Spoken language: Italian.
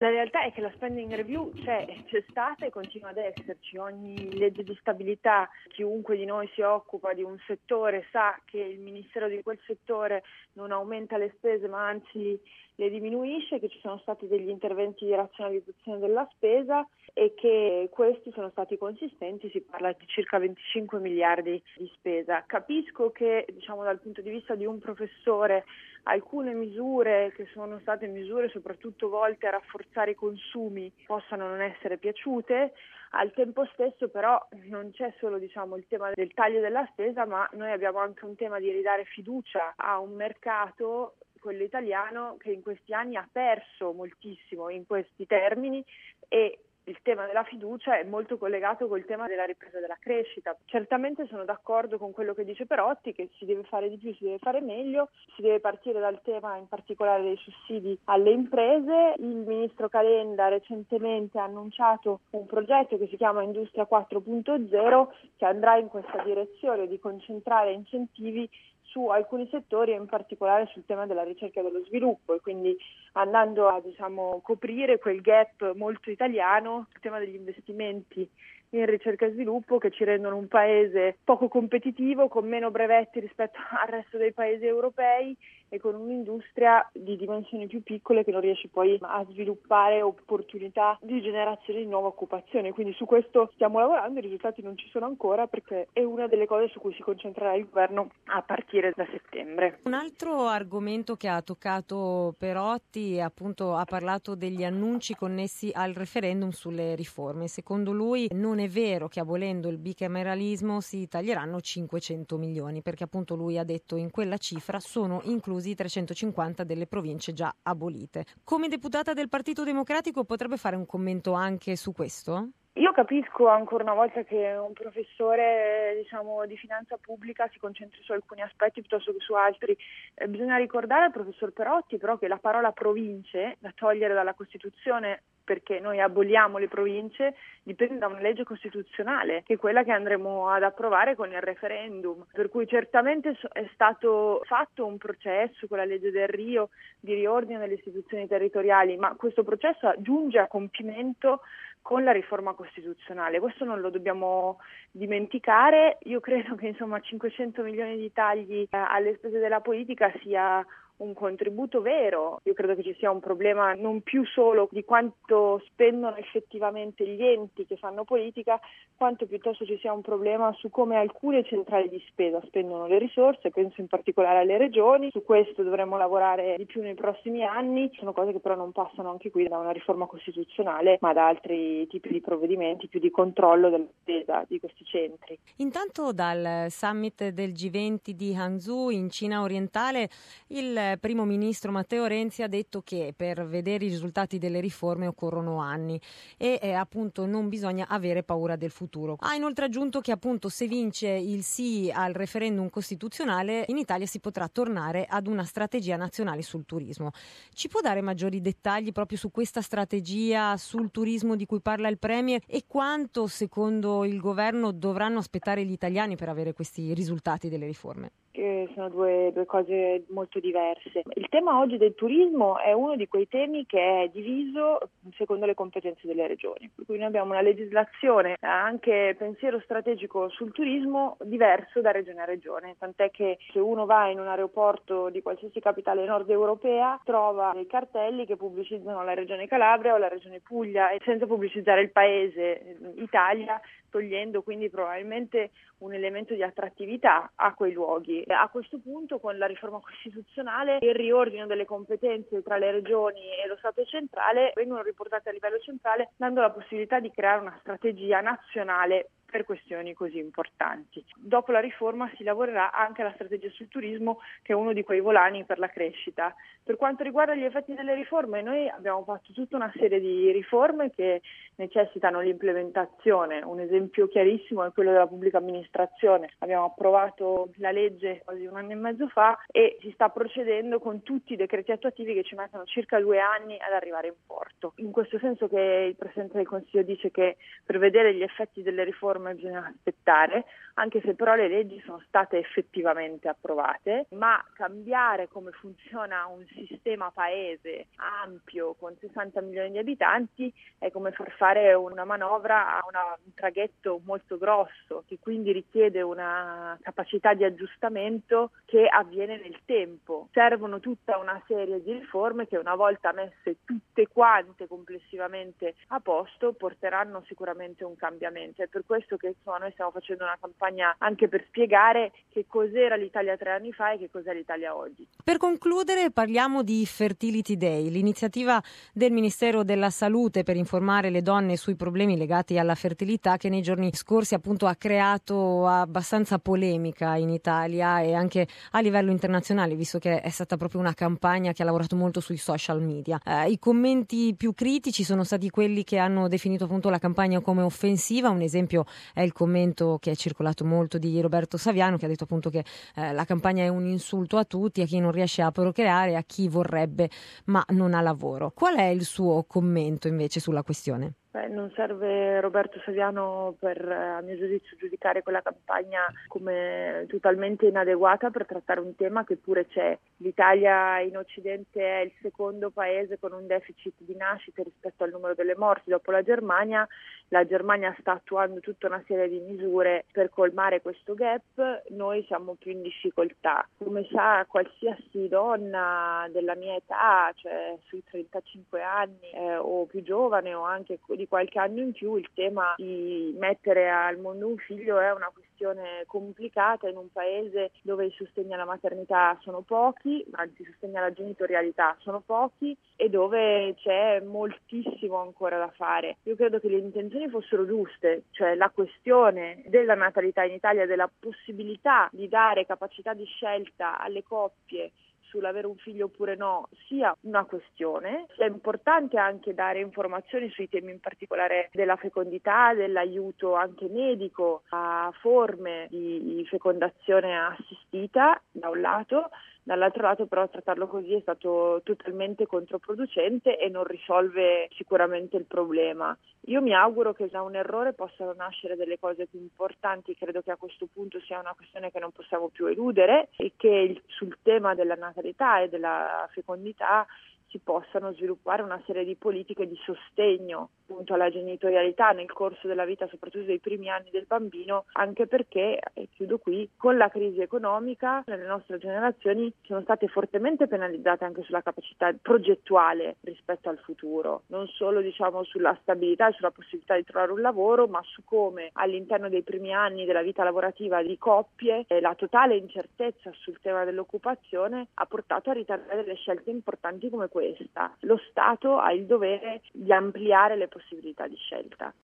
La realtà è che la spending review c'è stata e continua ad esserci. Ogni legge di stabilità, chiunque di noi si occupa di un settore sa che il Ministero di quel settore non aumenta le spese ma anzi le diminuisce, che ci sono stati degli interventi di razionalizzazione della spesa e che questi sono stati consistenti, si parla di circa 25 miliardi di spesa. Capisco che dal punto di vista di un professore alcune misure che sono state misure soprattutto volte a rafforzare i consumi possano non essere piaciute, al tempo stesso però non c'è solo il tema del taglio della spesa, ma noi abbiamo anche un tema di ridare fiducia a un mercato, quello italiano, che in questi anni ha perso moltissimo in questi termini e il tema della fiducia è molto collegato col tema della ripresa della crescita. Certamente sono d'accordo con quello che dice Perotti, che si deve fare di più, si deve fare meglio, si deve partire dal tema in particolare dei sussidi alle imprese. Il ministro Calenda recentemente ha annunciato un progetto che si chiama Industria 4.0 che andrà in questa direzione di concentrare incentivi su alcuni settori e in particolare sul tema della ricerca e dello sviluppo e quindi andando a coprire quel gap molto italiano sul tema degli investimenti in ricerca e sviluppo che ci rendono un paese poco competitivo, con meno brevetti rispetto al resto dei paesi europei e con un'industria di dimensioni più piccole che non riesce poi a sviluppare opportunità di generazione di nuova occupazione. Quindi su questo stiamo lavorando, i risultati non ci sono ancora perché è una delle cose su cui si concentrerà il governo a partire da settembre. Un altro argomento che ha toccato Perotti appunto ha parlato degli annunci connessi al referendum sulle riforme. Secondo lui non è vero che abolendo il bicameralismo si taglieranno 500 milioni perché appunto lui ha detto in quella cifra sono inclusi 350 delle province già abolite. Come deputata del Partito Democratico potrebbe fare un commento anche su questo? Io capisco ancora una volta che un professore di finanza pubblica si concentri su alcuni aspetti piuttosto che su altri. Bisogna ricordare al professor Perotti però che la parola province da togliere dalla Costituzione perché noi aboliamo le province dipende da una legge costituzionale che è quella che andremo ad approvare con il referendum, per cui certamente è stato fatto un processo con la legge del Rio di riordino delle istituzioni territoriali, ma questo processo giunge a compimento con la riforma costituzionale, questo non lo dobbiamo dimenticare. Io credo che 500 milioni di tagli alle spese della politica sia un contributo vero. Io credo che ci sia un problema non più solo di quanto spendono effettivamente gli enti che fanno politica, quanto piuttosto ci sia un problema su come alcune centrali di spesa spendono le risorse, penso in particolare alle regioni. Su questo dovremo lavorare di più nei prossimi anni, sono cose che però non passano anche qui da una riforma costituzionale, ma da altri tipi di provvedimenti, più di controllo della spesa di questi centri. Intanto dal summit del G20 di Hangzhou in Cina orientale il primo ministro Matteo Renzi ha detto che per vedere i risultati delle riforme occorrono anni e appunto non bisogna avere paura del futuro. Ha inoltre aggiunto che appunto se vince il sì al referendum costituzionale in Italia si potrà tornare ad una strategia nazionale sul turismo. Ci può dare maggiori dettagli proprio su questa strategia sul turismo di cui parla il Premier e quanto secondo il governo dovranno aspettare gli italiani per avere questi risultati delle riforme? Sono due cose molto diverse. Il tema oggi del turismo è uno di quei temi che è diviso secondo le competenze delle regioni, per cui noi abbiamo una legislazione, anche pensiero strategico sul turismo diverso da regione a regione, tant'è che se uno va in un aeroporto di qualsiasi capitale nord europea trova dei cartelli che pubblicizzano la regione Calabria o la regione Puglia e senza pubblicizzare il paese Italia, togliendo quindi probabilmente un elemento di attrattività a quei luoghi. A questo punto, con la riforma costituzionale, il riordino delle competenze tra le regioni e lo Stato centrale vengono riportate a livello centrale, dando la possibilità di creare una strategia nazionale per questioni così importanti. Dopo la riforma si lavorerà anche alla strategia sul turismo, che è uno di quei volani per la crescita. Per quanto riguarda gli effetti delle riforme, noi abbiamo fatto tutta una serie di riforme che necessitano l'implementazione. Un esempio chiarissimo è quello della pubblica amministrazione. Abbiamo approvato la legge quasi un anno e mezzo fa e si sta procedendo con tutti i decreti attuativi che ci mettono circa 2 anni ad arrivare in porto. In questo senso che il Presidente del Consiglio dice che per vedere gli effetti delle riforme riforme bisogna aspettare, anche se però le leggi sono state effettivamente approvate, ma cambiare come funziona un sistema paese ampio con 60 milioni di abitanti è come far fare una manovra a un traghetto molto grosso, che quindi richiede una capacità di aggiustamento che avviene nel tempo. Servono tutta una serie di riforme che, una volta messe tutte quante complessivamente a posto, porteranno sicuramente un cambiamento. È per questo che noi stiamo facendo una campagna anche per spiegare che cos'era l'Italia 3 anni fa e che cos'è l'Italia oggi. Per concludere parliamo di Fertility Day, l'iniziativa del Ministero della Salute per informare le donne sui problemi legati alla fertilità, che nei giorni scorsi appunto ha creato abbastanza polemica in Italia e anche a livello internazionale, visto che è stata proprio una campagna che ha lavorato molto sui social media. I commenti più critici sono stati quelli che hanno definito appunto la campagna come offensiva. Un esempio è il commento che è circolato molto di Roberto Saviano, che ha detto appunto che la campagna è un insulto a tutti, a chi non riesce a procreare, a chi vorrebbe ma non ha lavoro. Qual è il suo commento invece sulla questione? Non serve Roberto Saviano per, a mio giudizio, giudicare quella campagna come totalmente inadeguata per trattare un tema che pure c'è. L'Italia in Occidente è il secondo paese con un deficit di nascite rispetto al numero delle morti dopo la Germania. La Germania sta attuando tutta una serie di misure per colmare questo gap, noi siamo più in difficoltà. Come sa qualsiasi donna della mia età, cioè sui 35 anni o più giovane o anche di qualche anno in più, il tema di mettere al mondo un figlio è una questione complicata in un paese dove i sostegni alla maternità sono pochi, anzi i sostegni alla genitorialità sono pochi e dove c'è moltissimo ancora da fare. Io credo che le intenzioni fossero giuste, cioè la questione della natalità in Italia, della possibilità di dare capacità di scelta alle coppie sull'avere un figlio oppure no, sia una questione. È importante anche dare informazioni sui temi in particolare della fecondità, dell'aiuto anche medico a forme di fecondazione assistita da un lato, dall'altro lato però trattarlo così è stato totalmente controproducente e non risolve sicuramente il problema. Io mi auguro che da un errore possano nascere delle cose più importanti, credo che a questo punto sia una questione che non possiamo più eludere e che sul tema della natalità e della fecondità si possano sviluppare una serie di politiche di sostegno appunto alla genitorialità nel corso della vita, soprattutto dei primi anni del bambino, anche perché, e chiudo qui, con la crisi economica le nostre generazioni sono state fortemente penalizzate anche sulla capacità progettuale rispetto al futuro, non solo sulla stabilità e sulla possibilità di trovare un lavoro, ma su come all'interno dei primi anni della vita lavorativa di coppie la totale incertezza sul tema dell'occupazione ha portato a ritardare delle scelte importanti come questa. Lo Stato ha il dovere di ampliare le possibilità di scelta.